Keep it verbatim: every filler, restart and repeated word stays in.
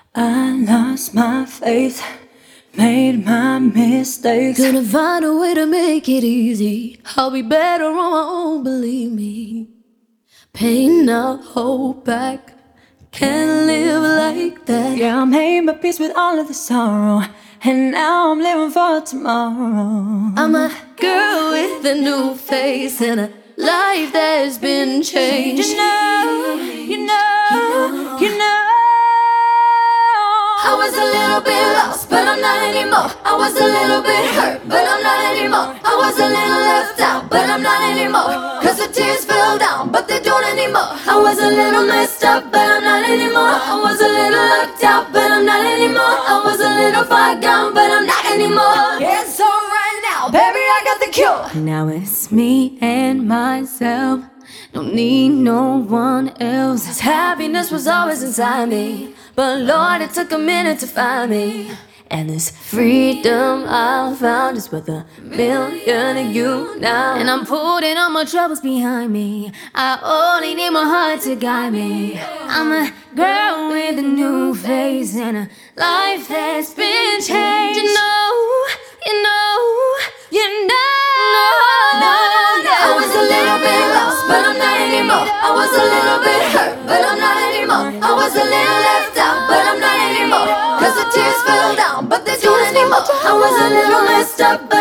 I lost my faith, made my mistakes. Gonna find a way to make it easy. I'll be better on my own, believe me. Pain, I'll hold back. Can't live like that. Yeah, I made my peace with all of the sorrow, and now I'm living for tomorrow. I'm a girl with a new face and a life that's been changed. You know, you know, you know. I was a little bit lost, but I'm not anymore. I was a little bit hurt, but I'm not anymore. I was a little left out, but I'm not anymore. Cause the tears fell down, but they don't anymore. I was a little messed up, but I'm not anymore. I was a little locked out, but I'm not anymore. I was a little far gone, but I'm not anymore. It's alright now, baby, I got the cure. Now it's me and myself. Don't need no one else. This happiness was always inside me, but Lord, it took a minute to find me. And this freedom I found is worth a million of you now. And I'm putting all my troubles behind me. I only need my heart to guide me. I'm a girl with a new face and a life that's been changed. You know, you know, you know. No, no, no. I was a little bit lost, but I'm not anymore. I was a little bit hurt, but I'm not anymore. I was a little left out, but I'm not anymore. Cause the tears fell down, but they don't anymore. I was a little messed up, but